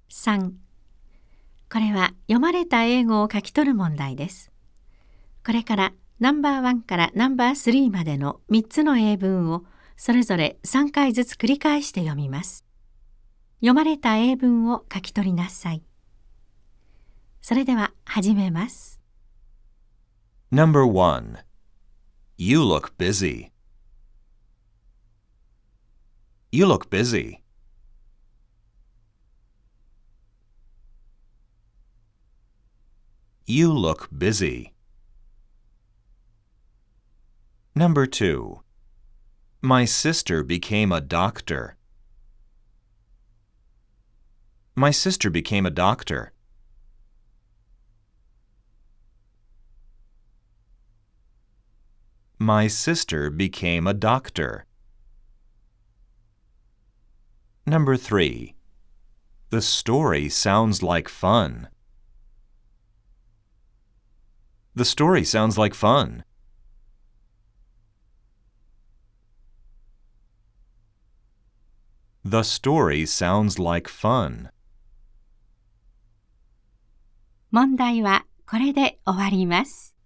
3、これは読まれた英語を書き取る問題です。これからナンバー1からナンバー3までの3つの英文をそれぞれ3回ずつ繰り返して読みます。読まれた英文を書き取りなさい。それでは始めます。 Number 1. You look busy. You look busy. You look busy. Number 2. My sister became a doctor. My sister became a doctor. My sister became a doctor. Number 3. The story sounds like fun. The story sounds like fun. The story sounds like fun. 問題はこれで終わります。